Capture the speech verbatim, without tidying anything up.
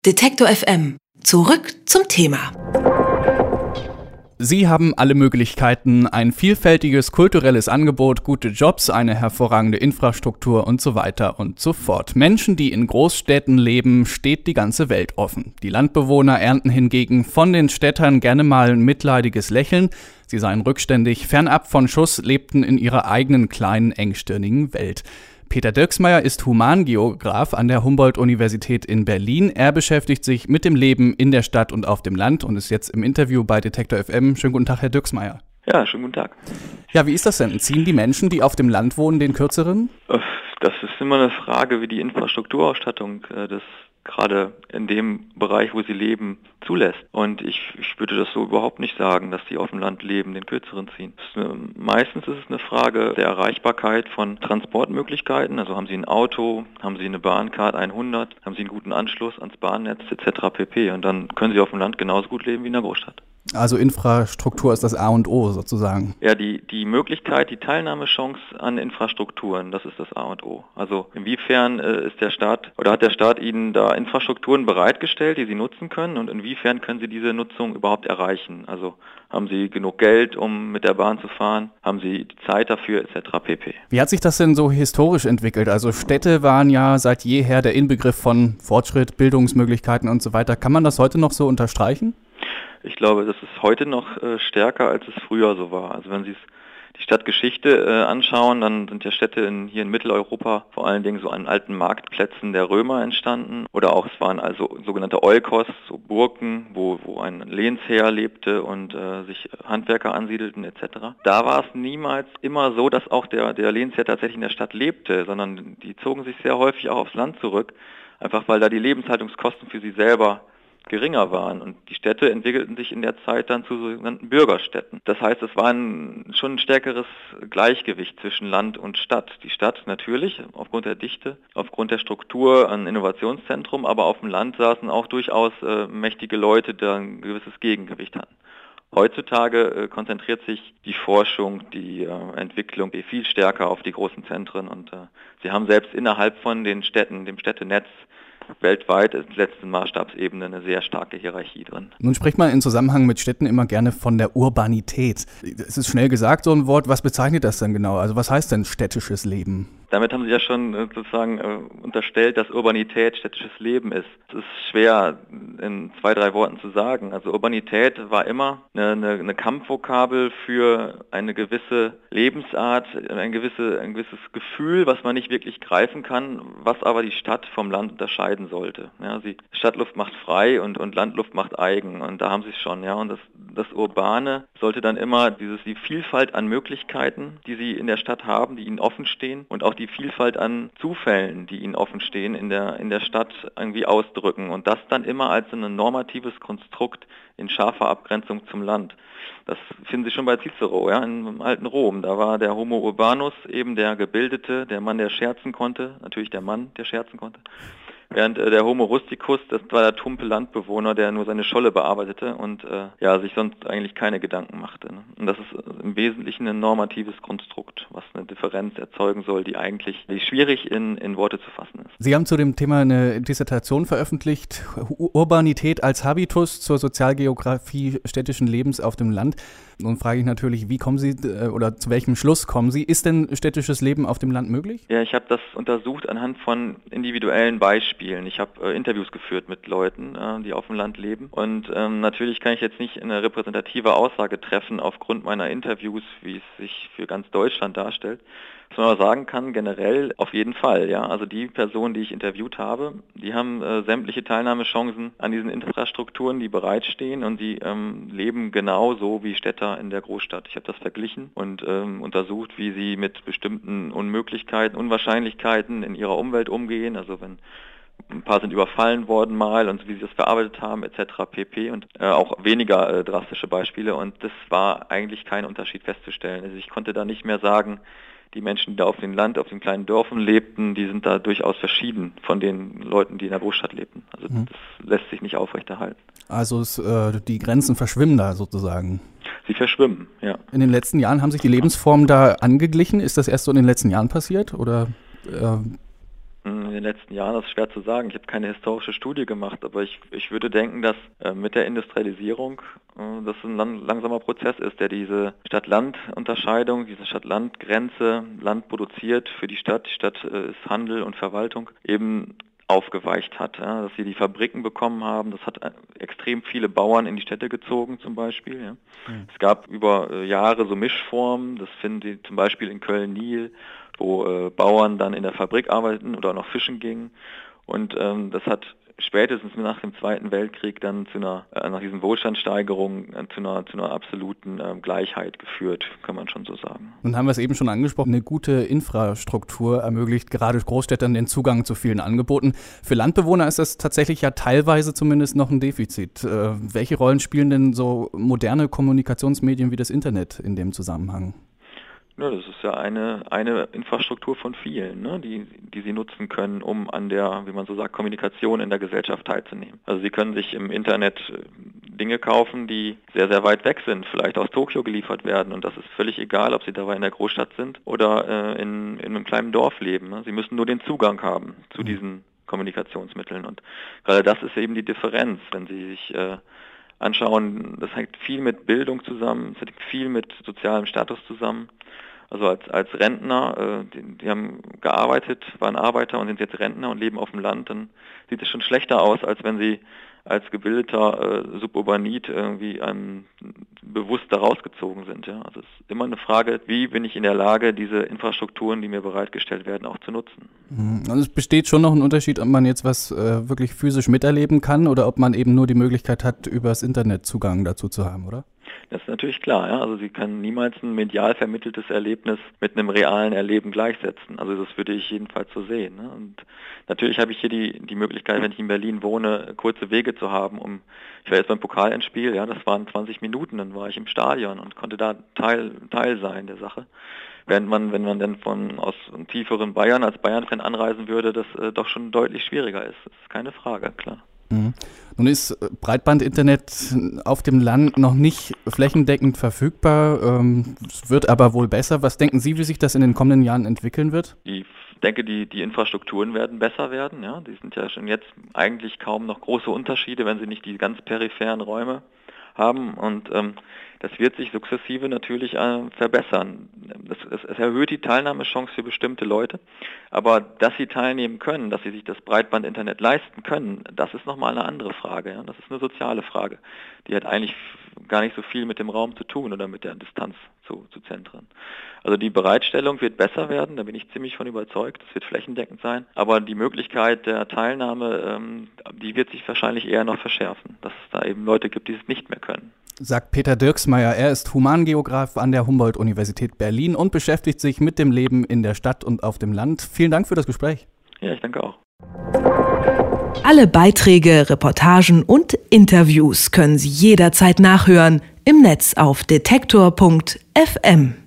Detektor F M. Zurück zum Thema. Sie haben alle Möglichkeiten, ein vielfältiges kulturelles Angebot, gute Jobs, eine hervorragende Infrastruktur und so weiter und so fort. Menschen, die in Großstädten leben, steht die ganze Welt offen. Die Landbewohner ernten hingegen von den Städtern gerne mal ein mitleidiges Lächeln. Sie seien rückständig, fernab von Schuss, lebten in ihrer eigenen kleinen, engstirnigen Welt. Peter Dirksmeier ist Humangeograf an der Humboldt-Universität in Berlin. Er beschäftigt sich mit dem Leben in der Stadt und auf dem Land und ist jetzt im Interview bei Detektor F M. Schönen guten Tag, Herr Dirksmeier. Ja, schönen guten Tag. Ja, wie ist das denn? Ziehen die Menschen, die auf dem Land wohnen, den kürzeren? Das ist immer eine Frage, wie die Infrastrukturausstattung des gerade in dem Bereich, wo sie leben, zulässt. Und ich, ich würde das so überhaupt nicht sagen, dass die auf dem Land leben, den kürzeren ziehen. Ist eine, meistens ist es eine Frage der Erreichbarkeit von Transportmöglichkeiten. Also haben sie ein Auto, haben sie eine Bahncard hundert, haben sie einen guten Anschluss ans Bahnnetz et cetera pp. Und dann können sie auf dem Land genauso gut leben wie in der Großstadt. Also Infrastruktur ist das A und O sozusagen. Ja, die, die Möglichkeit, die Teilnahmechance an Infrastrukturen, das ist das A und O. Also inwiefern äh, ist der Staat oder hat der Staat Ihnen da Infrastrukturen bereitgestellt, die Sie nutzen können, und inwiefern können Sie diese Nutzung überhaupt erreichen? Also haben Sie genug Geld, um mit der Bahn zu fahren? Haben Sie die Zeit dafür et cetera pp. Wie hat sich das denn so historisch entwickelt? Also Städte waren ja seit jeher der Inbegriff von Fortschritt, Bildungsmöglichkeiten und so weiter. Kann man das heute noch so unterstreichen? Ich glaube, das ist heute noch äh, stärker, als es früher so war. Also wenn Sie die Stadtgeschichte äh, anschauen, dann sind ja Städte in, hier in Mitteleuropa vor allen Dingen so an alten Marktplätzen der Römer entstanden. Oder auch es waren also sogenannte Oikos, so Burgen, wo, wo ein Lehnsherr lebte und äh, sich Handwerker ansiedelten et cetera. Da war es niemals immer so, dass auch der, der Lehnsherr tatsächlich in der Stadt lebte, sondern die zogen sich sehr häufig auch aufs Land zurück, einfach weil da die Lebenshaltungskosten für sie selber geringer waren. Und die Städte entwickelten sich in der Zeit dann zu sogenannten Bürgerstädten. Das heißt, es war ein, schon ein stärkeres Gleichgewicht zwischen Land und Stadt. Die Stadt natürlich aufgrund der Dichte, aufgrund der Struktur ein Innovationszentrum, aber auf dem Land saßen auch durchaus äh, mächtige Leute, die ein gewisses Gegengewicht hatten. Heutzutage äh, konzentriert sich die Forschung, die äh, Entwicklung viel stärker auf die großen Zentren, und äh, sie haben selbst innerhalb von den Städten, dem Städtenetz, weltweit ist letzten Maßstabsebene eine sehr starke Hierarchie drin. Nun spricht man in Zusammenhang mit Städten immer gerne von der Urbanität. Es ist schnell gesagt, so ein Wort. Was bezeichnet das denn genau? Also was heißt denn städtisches Leben? Damit haben Sie ja schon sozusagen äh, unterstellt, dass Urbanität städtisches Leben ist. Es ist schwer in zwei, drei Worten zu sagen. Also Urbanität war immer eine, eine, eine Kampfvokabel für eine gewisse Lebensart, ein, gewisse, ein gewisses Gefühl, was man nicht wirklich greifen kann, was aber die Stadt vom Land unterscheiden sollte. Ja, sie, Stadtluft macht frei und, und Landluft macht eigen, und da haben Sie es schon. Ja, und das, das Urbane sollte dann immer dieses, die Vielfalt an Möglichkeiten, die Sie in der Stadt haben, die Ihnen offen stehen, und auch die Vielfalt an Zufällen, die Ihnen offen stehen, in der, in der Stadt irgendwie ausdrücken, und das dann immer als ein normatives Konstrukt in scharfer Abgrenzung zum Land. Das finden Sie schon bei Cicero, ja, im alten Rom. Da war der Homo urbanus eben der Gebildete, der Mann, der scherzen konnte, natürlich der Mann, der scherzen konnte. Während äh, der Homo rusticus, das war der tumpe Landbewohner, der nur seine Scholle bearbeitete und äh, ja sich sonst eigentlich keine Gedanken machte. Ne? Und das ist äh, im Wesentlichen ein normatives Konstrukt, was eine Differenz erzeugen soll, die eigentlich die schwierig in, in Worte zu fassen ist. Sie haben zu dem Thema eine Dissertation veröffentlicht, Urbanität als Habitus zur Sozialgeografie städtischen Lebens auf dem Land. Nun frage ich natürlich, wie kommen Sie äh, oder zu welchem Schluss kommen Sie? Ist denn städtisches Leben auf dem Land möglich? Ja, ich habe das untersucht anhand von individuellen Beispielen. Ich habe äh, Interviews geführt mit Leuten, äh, die auf dem Land leben, und ähm, natürlich kann ich jetzt nicht eine repräsentative Aussage treffen aufgrund meiner Interviews, wie es sich für ganz Deutschland darstellt. Was man aber sagen kann, generell auf jeden Fall, ja. Also die Personen, die ich interviewt habe, die haben äh, sämtliche Teilnahmechancen an diesen Infrastrukturen, die bereitstehen, und die ähm, leben genauso wie Städter in der Großstadt. Ich habe das verglichen und ähm, untersucht, wie sie mit bestimmten Unmöglichkeiten, Unwahrscheinlichkeiten in ihrer Umwelt umgehen. Also wenn ein paar sind überfallen worden mal, und wie sie das verarbeitet haben et cetera pp. Und äh, auch weniger äh, drastische Beispiele, und das war eigentlich kein Unterschied festzustellen. Also ich konnte da nicht mehr sagen, die Menschen, die da auf dem Land, auf den kleinen Dörfern lebten, die sind da durchaus verschieden von den Leuten, die in der Großstadt lebten. Also mhm. das lässt sich nicht aufrechterhalten. Also es, äh, die Grenzen verschwimmen da sozusagen. Sie verschwimmen, ja. In den letzten Jahren haben sich die Lebensformen da angeglichen. Ist das erst so in den letzten Jahren passiert, oder? Äh in den letzten Jahren, das ist schwer zu sagen. Ich habe keine historische Studie gemacht, aber ich, ich würde denken, dass äh, mit der Industrialisierung äh, das ein lang, langsamer Prozess ist, der diese Stadt-Land-Unterscheidung, diese Stadt-Land-Grenze, Land produziert für die Stadt, die Stadt äh, ist Handel und Verwaltung, eben aufgeweicht hat, ja, dass sie die Fabriken bekommen haben. Das hat extrem viele Bauern in die Städte gezogen zum Beispiel. Ja. Mhm. Es gab über äh, Jahre so Mischformen, das finden Sie zum Beispiel in Köln-Nil, wo äh, Bauern dann in der Fabrik arbeiten oder noch fischen gingen. Und ähm, das hat spätestens nach dem Zweiten Weltkrieg dann zu einer, äh, nach diesen Wohlstandssteigerungen äh, zu einer, zu einer absoluten äh, Gleichheit geführt, kann man schon so sagen. Nun haben wir es eben schon angesprochen, eine gute Infrastruktur ermöglicht gerade Großstädtern den Zugang zu vielen Angeboten. Für Landbewohner ist das tatsächlich ja teilweise zumindest noch ein Defizit. Äh, welche Rollen spielen denn so moderne Kommunikationsmedien wie das Internet in dem Zusammenhang? Ja, das ist ja eine, eine Infrastruktur von vielen, ne, die, die Sie nutzen können, um an der, wie man so sagt, Kommunikation in der Gesellschaft teilzunehmen. Also Sie können sich im Internet Dinge kaufen, die sehr, sehr weit weg sind, vielleicht aus Tokio geliefert werden. Und das ist völlig egal, ob Sie dabei in der Großstadt sind oder äh, in, in einem kleinen Dorf leben. Ne. Sie müssen nur den Zugang haben zu diesen Kommunikationsmitteln. Und gerade das ist eben die Differenz, wenn Sie sich äh, anschauen, das hängt viel mit Bildung zusammen, es hängt viel mit sozialem Status zusammen. Also als, als Rentner, äh, die, die haben gearbeitet, waren Arbeiter und sind jetzt Rentner und leben auf dem Land, dann sieht es schon schlechter aus, als wenn sie als gebildeter äh, Suburbanit irgendwie ähm, bewusst da rausgezogen sind. Ja? Also es ist immer eine Frage, wie bin ich in der Lage, diese Infrastrukturen, die mir bereitgestellt werden, auch zu nutzen. Also es besteht schon noch ein Unterschied, ob man jetzt was äh, wirklich physisch miterleben kann oder ob man eben nur die Möglichkeit hat, übers Internet Zugang dazu zu haben, oder? Das ist natürlich klar, ja. Also Sie können niemals ein medial vermitteltes Erlebnis mit einem realen Erleben gleichsetzen. Also das würde ich jedenfalls so sehen. Ne? Und natürlich habe ich hier die, die Möglichkeit, wenn ich in Berlin wohne, kurze Wege zu haben, um, ich war jetzt beim Pokalendspiel, ja, das waren zwanzig Minuten, dann war ich im Stadion und konnte da Teil, Teil sein der Sache. Während man, wenn man dann von aus einem tieferen Bayern als Bayern-Fan anreisen würde, das äh, doch schon deutlich schwieriger ist. Das ist keine Frage, klar. Mhm. Nun ist Breitbandinternet auf dem Land noch nicht flächendeckend verfügbar, ähm, es wird aber wohl besser. Was denken Sie, wie sich das in den kommenden Jahren entwickeln wird? Ich denke, die, die Infrastrukturen werden besser werden. Ja? Die sind ja schon jetzt eigentlich kaum noch große Unterschiede, wenn sie nicht die ganz peripheren Räume haben. Und ähm, das wird sich sukzessive natürlich äh, verbessern. Das, es, es erhöht die Teilnahmechance für bestimmte Leute, aber dass sie teilnehmen können, dass sie sich das Breitbandinternet leisten können, das ist nochmal eine andere Frage. Ja? Das ist eine soziale Frage. Die hat eigentlich gar nicht so viel mit dem Raum zu tun oder mit der Distanz zu, zu Zentren. Also die Bereitstellung wird besser werden, da bin ich ziemlich von überzeugt, das wird flächendeckend sein, aber die Möglichkeit der Teilnahme, ähm, die wird sich wahrscheinlich eher noch verschärfen, dass es da eben Leute gibt, die es nicht mehr können. Sagt Peter Dirksmeier. Er ist Humangeograf an der Humboldt-Universität Berlin und beschäftigt sich mit dem Leben in der Stadt und auf dem Land. Vielen Dank für das Gespräch. Ja, ich danke auch. Alle Beiträge, Reportagen und Interviews können Sie jederzeit nachhören im Netz auf detektor punkt f m.